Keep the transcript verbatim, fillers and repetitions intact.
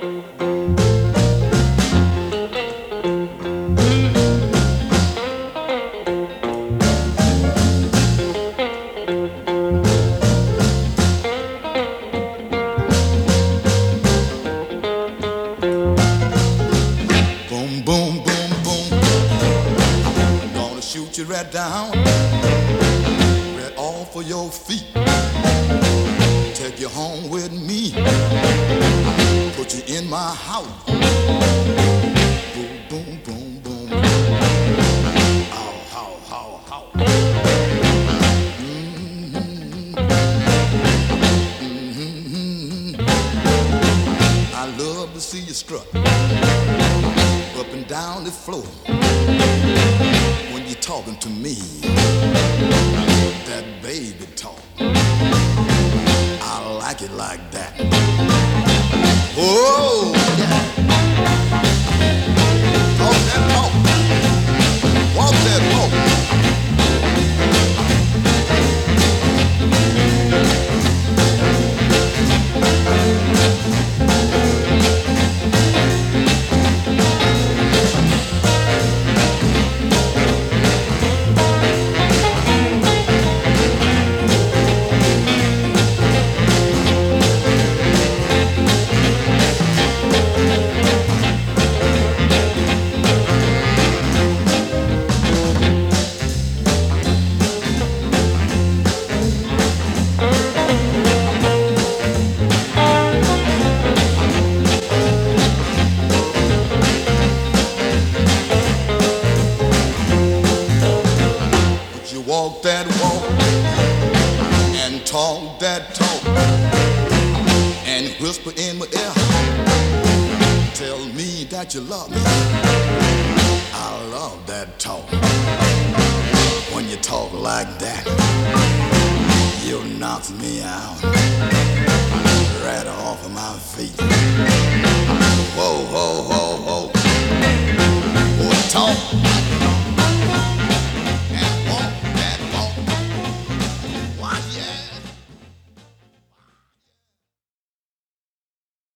Boom, boom, boom, boom. Gonna shoot you right down, right off of your feet. Take you home with me, put you in my house. Boom, boom, boom, boom. How, how, how, how. Mm-hmm. Mm-hmm. I love to see you strut up and down the floor when you're talking to me. That baby talk, I like it like that. Oh, yeah. Talk that talk, walk that walk. You walk that walk and talk that talk and whisper in my ear, tell me that you love me. I love that talk. When you talk like that, you knock me out right off of my feet.